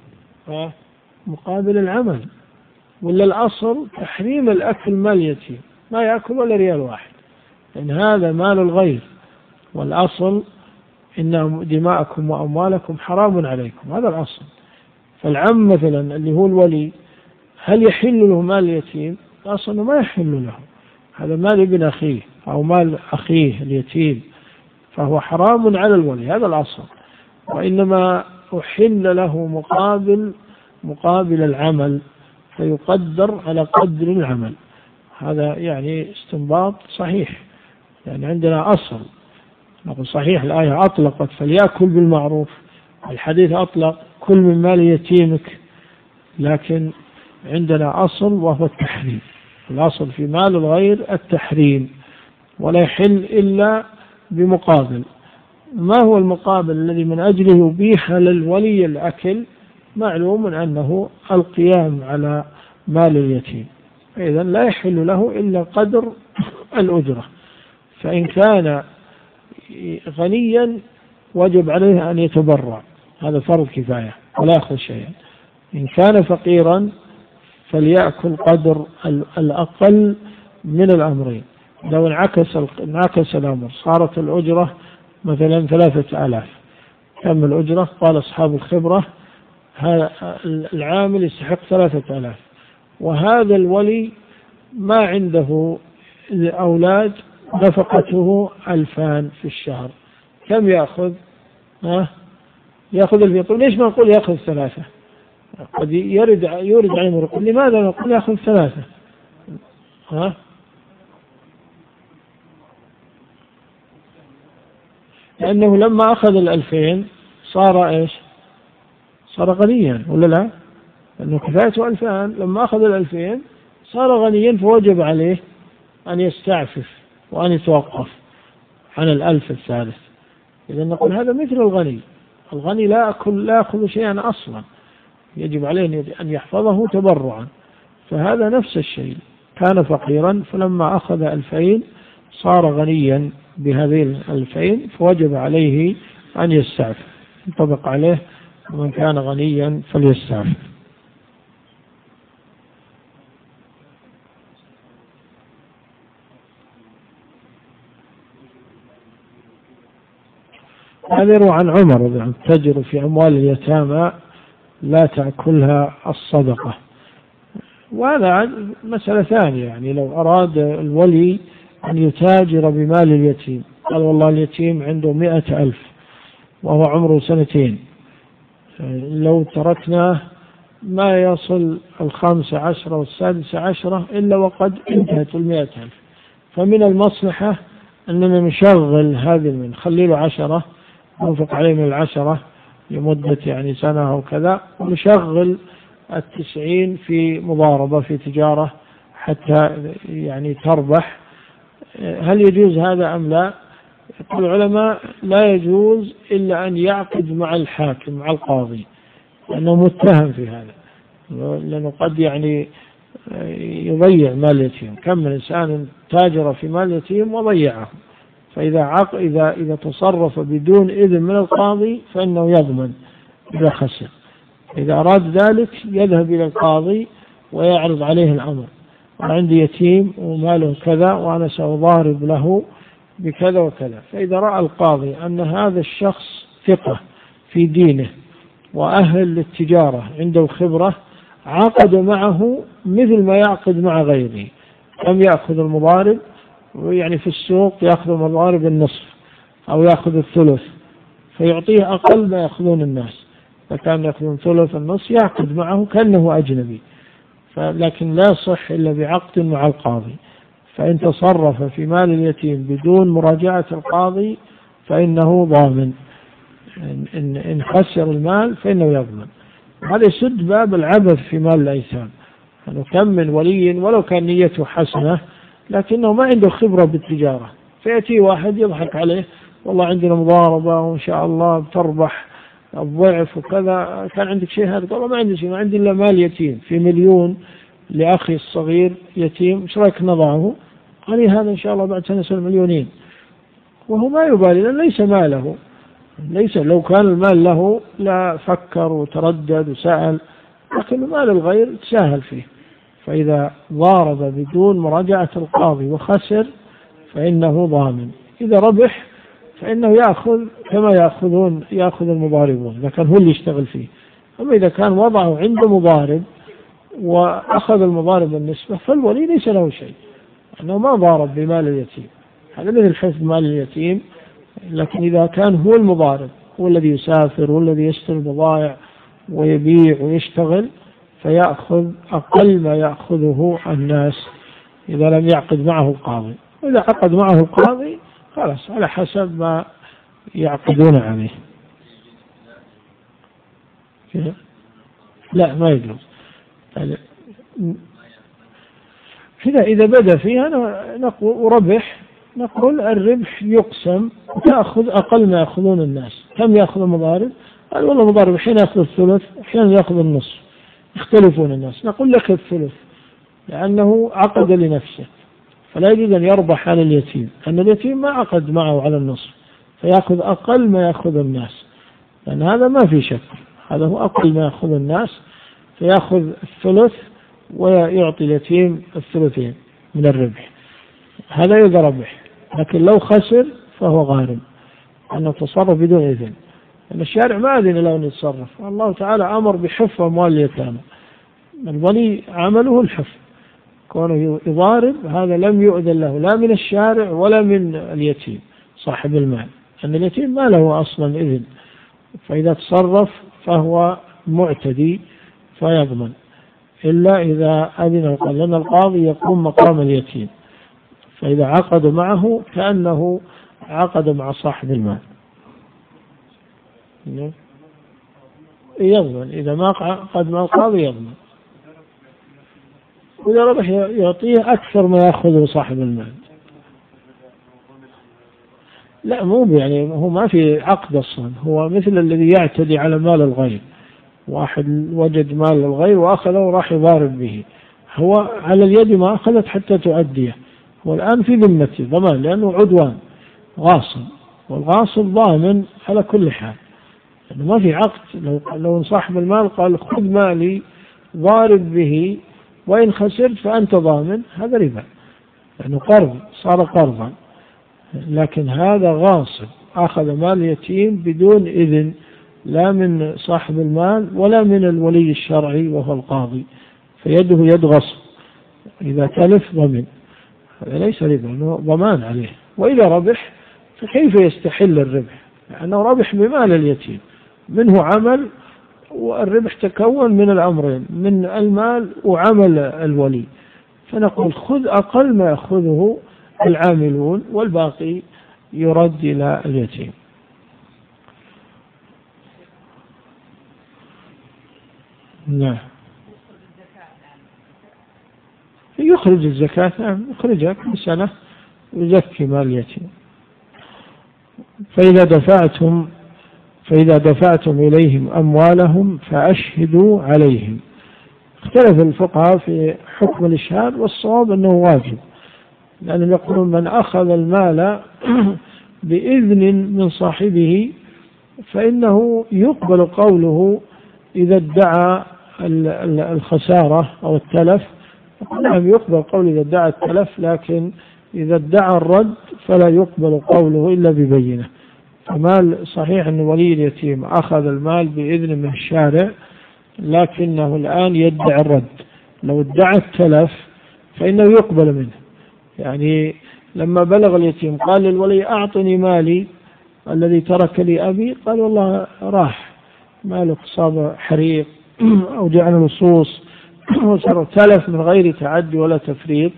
مقابل العمل. ولا الأصل تحريم الأكل مال يتيم، ما يأكل ولا ريال واحد، لأن هذا مال الغير. والأصل إن دماءكم وأموالكم حرام عليكم، هذا الأصل. فالعم مثلا اللي هو الولي هل يحل له مال اليتيم؟ الأصل ما يحل له، هذا مال ابن أخيه أو مال أخيه اليتيم، فهو حرام على الولي، هذا الأصل. وإنما أحل له مقابل العمل، فيقدر على قدر العمل. هذا يعني استنباط صحيح، يعني عندنا أصل نقول صحيح الآية أطلقت فليأكل بالمعروف، الحديث أطلق كل من مال يتيمك، لكن عندنا أصل وهو التحريم. الأصل في مال الغير التحريم، ولا يحل إلا بمقابل. ما هو المقابل الذي من أجله يبيح للولي الأكل؟ معلوم أنه القيام على مال اليتيم، إذن لا يحل له إلا قدر الأجرة. فإن كان غنيا وجب عليه أن يتبرع، هذا فرض كفاية ولا يأخذ شيئا. إن كان فقيرا فليأكل قدر الأقل من الأمرين. لو انعكس الأمر صارت الأجرة مثلا 3000، كم الأجرة؟ قال أصحاب الخبرة هذا العامل يستحق 3000، وهذا الولي ما عنده أولاد نفقته 2000 في الشهر، كم يأخذ؟ يأخذ 2000. ليش ما نقول يأخذ 3؟ قد يورد عليه يقول لماذا نقول يأخذ 3؟ لأنه لما أخذ 2000 صار إيش؟ صار غنيا ولا لا؟ لأنه كفايته 2000، لما أخذ 2000 صار غنيا، فوجب عليه أن يستعفف وأن يتوقف عن 1000 الثالث. إذا نقول هذا مثل الغني لا يأخذ شيئا أصلا، يجب عليه أن يحفظه تبرعا. فهذا نفس الشيء، كان فقيرا فلما أخذ 2000 صار غنيا بهذه 2000، فوجب عليه أن يستعفف، ينطبق عليه ومن كان غنيا فليستعفف. هذا يروى عن عمر يعني تجر في أموال اليتامى لا تأكلها الصدقة. وهذا مسألة ثانية، يعني لو أراد الولي أن يتاجر بمال اليتيم، قال والله اليتيم عنده 100,000 وهو عمره 2 سنين، لو تركناه ما يصل 15 و16 إلا وقد انتهت 100,000، فمن المصلحة أننا نشغل هذه من خلي له 10 ننفق عليه من 10 لمدة يعني سنة أو كذا، ونشغل 90 في مضاربة في تجارة حتى يعني تربح. هل يجوز هذا أم لا؟ يقول العلماء لا يجوز إلا أن يعقد مع الحاكم مع القاضي، لأنه متهم في هذا، لأنه قد يعني يضيع مال اليتيم. كم من إنسان تاجر في مال اليتيم وضيعه، إذا تصرف بدون إذن من القاضي فإنه يضمن إذا خسر. إذا أراد ذلك يذهب إلى القاضي ويعرض عليه الأمر، عندي يتيم وماله كذا وأنا سأضارب له بكذا وكذا. فإذا رأى القاضي أن هذا الشخص ثقة في دينه وأهل للتجارة عنده خبرة، عقد معه مثل ما يعقد مع غيره. كم يأخذ المضارب؟ يعني في السوق يأخذ المضارب النصف أو يأخذ الثلث، فيعطيه أقل ما يأخذون الناس، فكان يأخذون ثلث النصف يعقد معه كأنه أجنبي. لكن لا صح إلا بعقد مع القاضي. فإن تصرف في مال اليتيم بدون مراجعة القاضي فإنه ضامن، إن خسر المال فإنه يضمن. هذا يسد باب العبث في مال الأيتام. أنه كم من ولي ولو كان نيته حسنة لكنه ما عنده خبرة بالتجارة، فيأتي واحد يضحك عليه والله عندنا مضاربة وإن شاء الله بتربح الضعف وكذا، كان عندك شيء؟ هذا والله ما عندي شيء، ما عندي إلا مال يتيم في 1,000,000 لأخي الصغير يتيم، إيش رأيك نضعه؟ قال لي هذا إن شاء الله بعد سنة يصير 2,000,000. وهو ما يبالي لأن ليس ماله، لو كان المال له لا فكر وتردد وسأل، لكن مال الغير تساهل فيه. فإذا ضارب بدون مراجعة القاضي وخسر فإنه ضامن. إذا ربح فإنه يأخذ كما يأخذ المضاربون إذا كان هو اللي يشتغل فيه. أما إذا كان وضعه عند مضارب وأخذ المضارب النسبة فالولي ليس له شيء، أنه ما ضارب بمال اليتيم، هذا مثل حفظ مال اليتيم. لكن إذا كان هو المضارب، هو الذي يسافر والذي يشتري البضائع ويبيع ويشتغل، فيأخذ أقل ما يأخذه الناس إذا لم يعقد معه القاضي. وإذا عقد معه القاضي خلاص على حسب ما يعقدون عليه. لا ما يجوز. إذا بدأ فيها وربح نقول الربح يقسم وتأخذ أقل ما يأخذون الناس. كم يأخذ المضارب؟ قال والله المضارب حين يأخذ الثلث حين يأخذ النصف، يختلفون الناس. نقول لك الثلث لأنه عقد لنفسه، فلا يجوز أن يربح على اليتيم، لأن اليتيم ما عقد معه على النصف، فيأخذ أقل ما يأخذ الناس، لأن هذا ما في شك، هذا هو أقل ما يأخذ الناس، فيأخذ الثلث ويعطي اليتيم الثلثين من الربح. هذا إذا ربح. لكن لو خسر فهو غارم، أنه تصرف بدون إذن، لأن الشارع ما أذن له أن يتصرف. الله تعالى أمر بحفظ أموال اليتامى، الولي عمله الحفظ، كونه يضارب هذا لم يؤذن له لا من الشارع ولا من اليتيم صاحب المال، أن اليتيم ما له أصلا إذن، فإذا تصرف فهو معتدي فيضمن، إلا إذا أذن لأن القاضي يقوم مقام اليتيم، فإذا عقد معه كأنه عقد مع صاحب المال يضمن. إذا ما عقد مع القاضي يضمن، وإذا ربح يعطيه أكثر ما يأخذه صاحب المال. لا مو يعني هو ما في عقد أصلا، هو مثل الذي يعتدي على مال الغير، واحد وجد مال الغير وأخذه وراح يضارب به، هو على اليد ما أخذت حتى تؤديه، والآن في ذمته ضمان لأنه عدوان غاصب، والغاصب ضامن على كل حال، لأنه ما في عقد. لو صاحب المال قال خذ مالي ضارب به وإن خسرت فأنت ضامن، هذا ربا لأنه قرض صار قرضا، لكن هذا غاصب أخذ مال اليتيم بدون إذن لا من صاحب المال ولا من الولي الشرعي وهو القاضي، فيده يد غصب، إذا تلف ضمن، هذا ليس ربا، ضمان عليه. وإذا ربح فكيف يستحل الربح؟ لأنه ربح بمال اليتيم، منه عمل، والربح تكون من الأمرين، من المال وعمل الولي. فنقول خذ أقل ما يأخذه العاملون والباقي يرد إلى اليتيم. نعم، يخرج الزكاة، نعم يخرجها كل سنة، يزكي مال اليتيم. فإذا دفعتم إليهم أموالهم فأشهدوا عليهم. اختلف الفقهاء في حكم الإشهاد، والصواب أنه واجب، لأنهم يقولون من أخذ المال بإذن من صاحبه فإنه يقبل قوله إذا ادعى الخسارة أو التلف. نعم يقبل قوله إذا ادعى التلف، لكن إذا ادعى الرد فلا يقبل قوله إلا ببينة. فمال صحيح أن ولي اليتيم أخذ المال بإذن من الشارع، لكنه الآن يدعي الرد. لو ادعى التلف فإنه يقبل منه. يعني لما بلغ اليتيم قال للولي أعطني مالي الذي ترك لي أبي، قال والله راح مالك، صاب حريق أو جعل لصوص وصار تلف من غير تعدي ولا تفريط،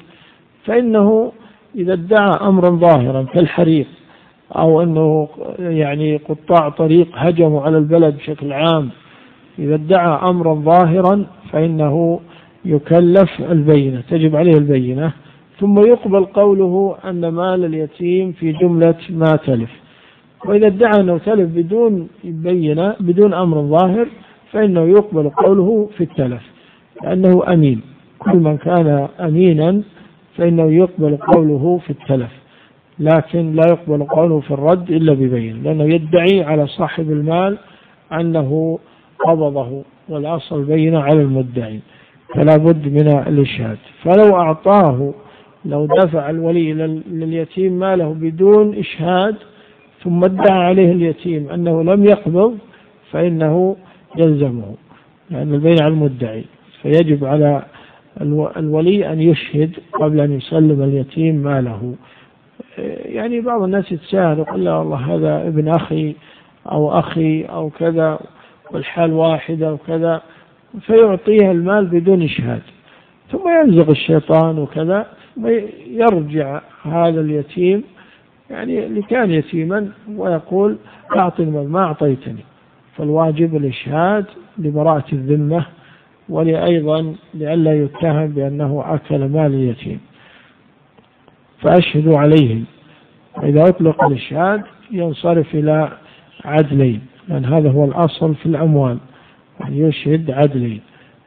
فإنه إذا ادعى أمرا ظاهرا كالحريق، أو أنه يعني قطاع طريق هجموا على البلد بشكل عام، إذا ادعى أمرا ظاهرا فإنه يكلف البينة، تجب عليه البينة، ثم يقبل قوله أن مال اليتيم في جملة ما تلف. وإذا ادعى أنه تلف بدون بينة، بدون أمر ظاهر، فإنه يقبل قوله في التلف، لأنه أمين. كل من كان أمينا فإنه يقبل قوله في التلف، لكن لا يقبل قوله في الرد إلا ببين، لأنه يدعي على صاحب المال أنه قبضه، والأصل بينة على المدعي، فلا بد من الإشهاد. فلو أعطاه، لو دفع الولي لليتيم ماله بدون إشهاد ثم ادعى عليه اليتيم أنه لم يقبض، فإنه يلزمه، لأن البينة على المدعي، فيجب على الولي أن يشهد قبل أن يسلم اليتيم ماله. يعني بعض الناس يتساهل ويقول لا والله هذا ابن أخي أو أخي أو كذا والحال واحدة وكذا، فيعطيه المال بدون إشهاد، ثم ينزغ الشيطان وكذا، ويرجع هذا اليتيم يعني اللي كان يتيما ويقول أعطني المال ما أعطيتني. فالواجب الإشهاد لبراءة الذمة، ولأيضا لئلا يتهم بأنه أكل مال اليتيم. فأشهدوا عليهم. إذا أطلق الإشهاد ينصرف إلى عدلين، لأن هذا هو الأصل في الأموال، أن يشهد عدلين.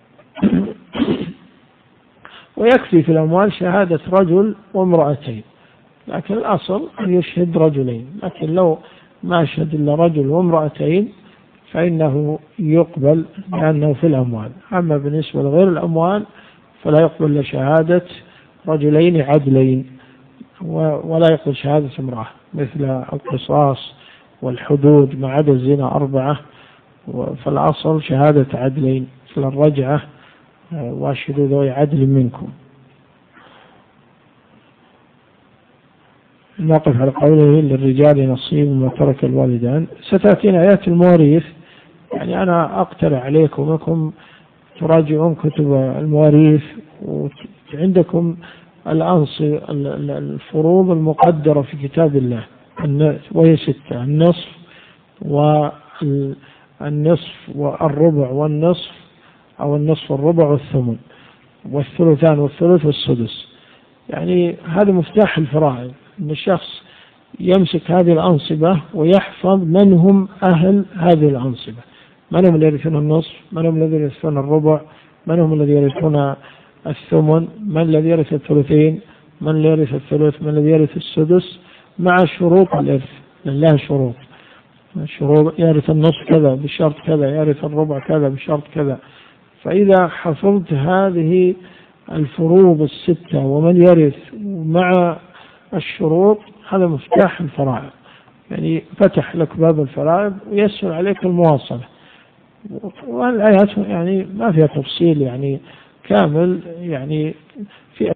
ويكفي في الأموال شهادة رجل وامرأتين، لكن الأصل أن يشهد رجلين، لكن لو ما أشهد إلا رجل وامرأتين فإنه يقبل لأنه في الأموال. أما بالنسبة لغير الأموال فلا يقبل لشهادة رجلين عدلين، ولا يقبل شهادة امرأة، مثل القصاص والحدود ما عدا الزنا 4، فالأصل شهادة عدلين، مثل الرجعة واشهدوا ذوي عدل منكم. نقف على قوله للرجال نصيب مما ترك الوالدان. ستأتينا آيات المواريث، يعني أنا أقترح عليكم أنكم تراجعون كتب المواريث، وعندكم الفروض المقدرة في كتاب الله، وهي 6: النصف والنصف والربع والنصف، أو النصف والربع والثمن والثلثان والثلث والسدس. يعني هذا مفتاح الفرائض، أن الشخص يمسك هذه الأنصبة ويحفظ من هم أهل هذه الأنصبة، من هم الذين يرثون النصف، من هم الذين يرثون الربع، من هم الذين يرثون الثمن، من الذي يرث الثلثين، من الذي يرث الثلث، من الذي يرث السدس، مع شروط الإرث، لله شروط يرث النصف كذا بشرط كذا، يرث الربع كذا بشرط كذا. فإذا حفظت هذه الفروض 6 ومن يرث مع الشروط، هذا مفتاح الفرائض. يعني فتح لك باب الفرائض ويسر عليك المواصلة. والآيات يعني ما فيها تفصيل يعني كامل يعني في